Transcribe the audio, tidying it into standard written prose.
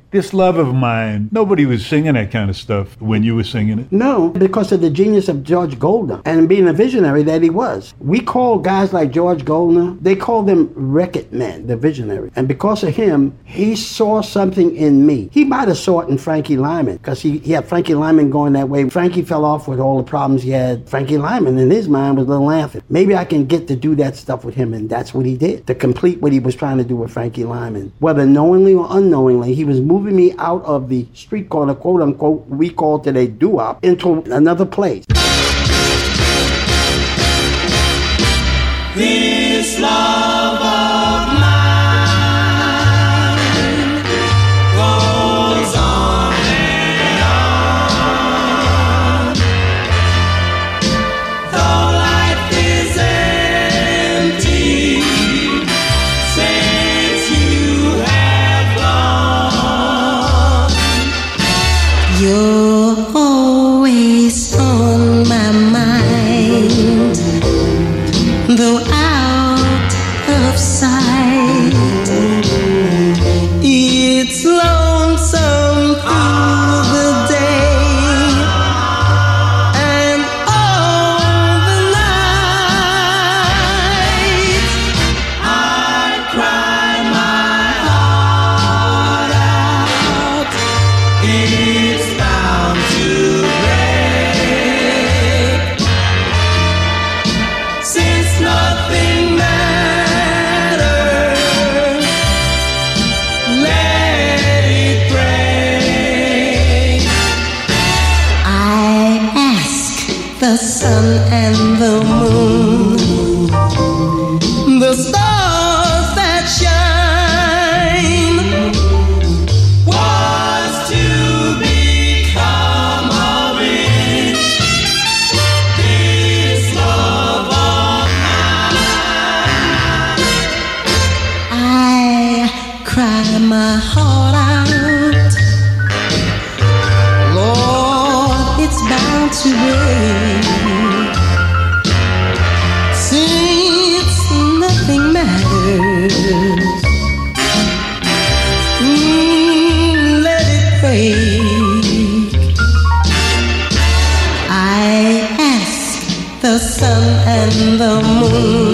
This Love of Mine, nobody was singing that kind of stuff when you were singing it. No, because of the genius of George Goldner and being a visionary that he was. We call guys like George Goldner, they call them record men, the visionary. And because of him, he saw something in me. He might have saw it in Frankie Lyman, because he had Frankie Lyman going that way. Frankie fell off with all the problems he had. Frankie Lyman, in his mind, was a little laughing. Maybe I can get to do that stuff with him, and that's what he did, to complete what he was trying to do with Frankie Lyman. Whether knowingly or unknowingly, he was moving me out of the street corner, quote unquote, we call today doo-wop, into another place. This love of mine goes on and on. Though life is empty since you have gone, you're always on my mind, though out of sight. It's lonesome through the day and all the night. I cry my heart out. It's bound to break, since nothing matters. Let it break. I ask the sun and the moon, the stars that shine, What's to become of it? This love of mine. I cry my heart out. Lord, it's bound to break, since nothing matters. Let it break. I ask the sun and the moon,